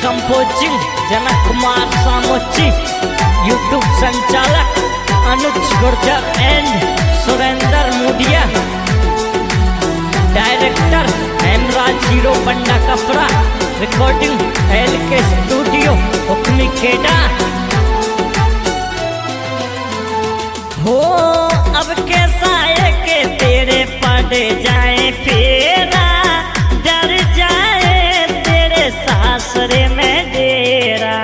Composing Janak Kumar Samochi, YouTube संचालक Anuj Gurjar and Surendra Mudiya, director Hemraj hero Panda कपड़ा, recording LK studio Hukmi Kheda. हो अब कैसा है कि तेरे पड़ जाए फेरा, डर जाए तेरे सासरे में डेरा।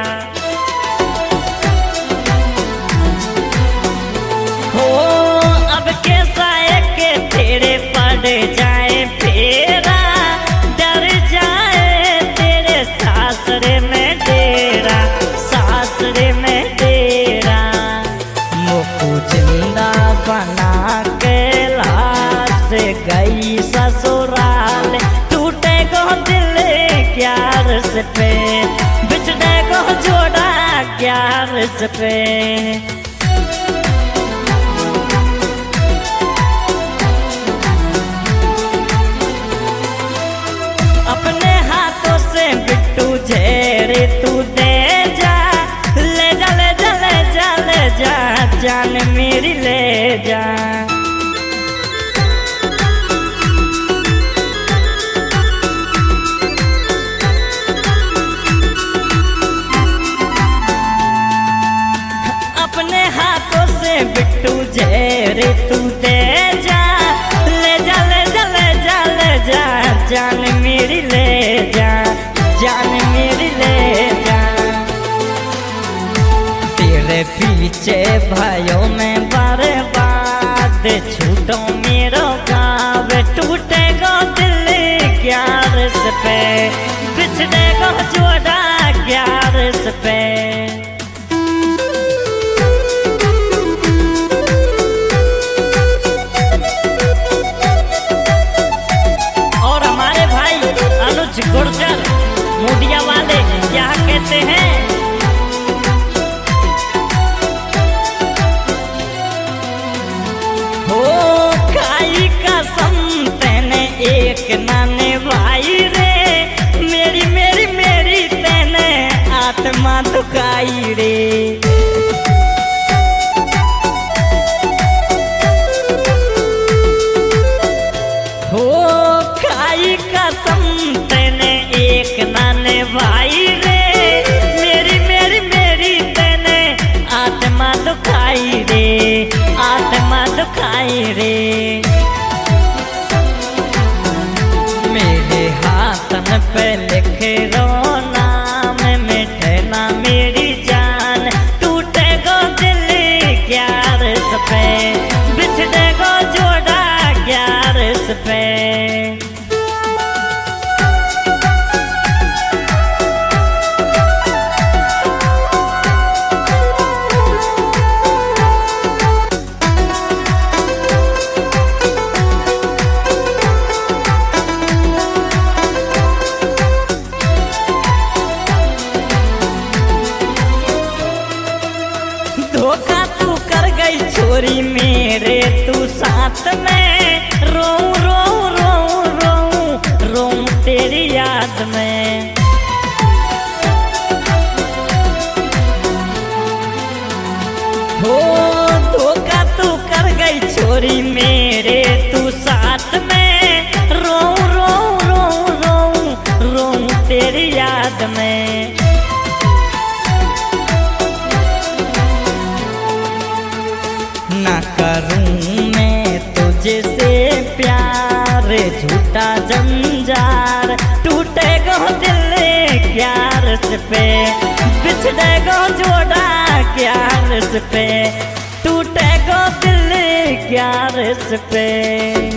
हो अब कैसा है कि तेरे पड़ जाए फेरा, डर जाए तेरे सासरे में डेरा, सासरे में डेरा। मुझको जिंदा बना के लाश गई ससुराल, टूटेगो दिल क्यार से पे, बिछड़ेगो जोड़ा क्यार से पे। अपने हाथों से बिट्टू झेरे तू दे जा, ले जा ले जा ले जा ले जा, जान मेरी ले जा। अपने हाथों से बिट्टू झेरे तू दे जा, ले जा ले जा ले जा ले जा, जान मेरी ले जा, जान मेरी ले जा। तेरे पीछे भाइयों में बर्बाद छूटो मेरो गाँव, टूटेगो दिल क्यार से पे, बिछड़ेगो जोड़ा क्यार से पे। और हमारे भाई अनुज गुर्जर मुडिया वाले क्या कहते हैं? एक नाने भाई रे, मेरी मेरी मेरी तेने आत्मा दुखाई रे। हो खाई कसम तेने एक नाने भाई रे, मेरी मेरी मेरी तेने आत्मा दुखाई रे, आत्मा दुखाई रे। हाथन पे लिखे रो नाम, मिटे ना मेरी जान, टूटेगो दिल क्यार से पे, बिछड़ेगो जोड़ा क्यार से पे। धोखा तू कर गई छोरी मेरे तू साथ में, रो रो रो रो रो तेरी याद में। हो धोखा तू कर गई छोरी मेरे तू साथ में, रो रो रो रो रो तेरी याद में। ना करूं मैं तुझसे प्यार, झूठा जंजार, टूटेगो दिल क्यार से पे, बिछड़ेगो जोड़ा क्यार से पे, टूटेगो दिल क्यार से पे।